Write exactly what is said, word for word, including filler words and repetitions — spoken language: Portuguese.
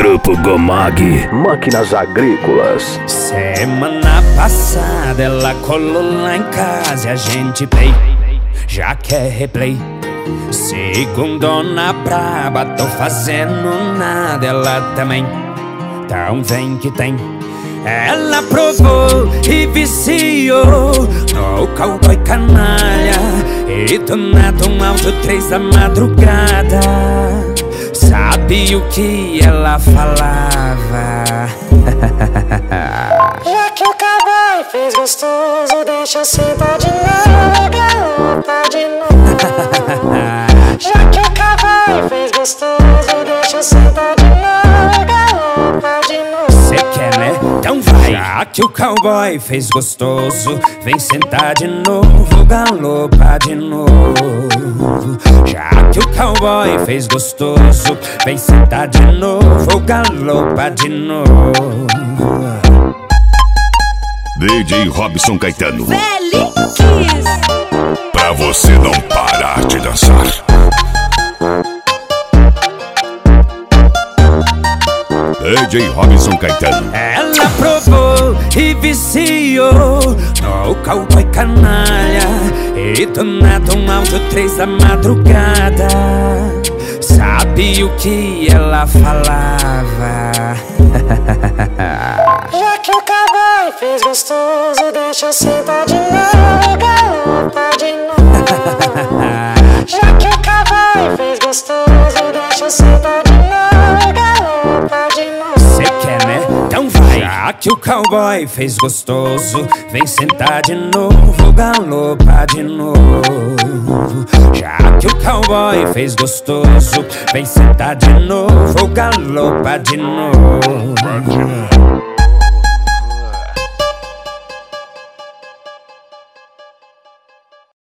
Grupo Gomag, máquinas agrícolas. Semana passada ela colou lá em casa e a gente play, já quer replay. Segundona braba, tô fazendo nada, ela também. Então vem que tem. Ela provou e viciou no cowboy canalha, e do nada um áudio três da madrugada. Sabe o que ela falava? Já que o cowboy fez gostoso, deixa eu sentar de novo, galopa de novo. Já que o cowboy fez gostoso, deixa eu sentar de novo, galopa de novo. Cê quer, né? Então vai! Já que o cowboy fez gostoso, vem sentar de novo, galopa de novo. Já que o cowboy fez gostoso, vem sentar de novo, galopa de novo. D J Robson Caetano. Feliz. Pra você não parar de dançar. D J Robson Caetano. Ela provou e viciou no cowboy canalha, e do nada um áudio três da madrugada. Sabe o que ela falava? Já que o cowboy fez gostoso, deixa eu sentar de novo, galopa de novo. Já que o cowboy fez gostoso, deixa eu sentar de novo, galopa de novo. Cê quer, né? Então vai! Já que o cowboy fez gostoso, vem sentar de novo, galopa de novo. Já que o cowboy fez gostoso, vem sentar de novo, galopa de novo.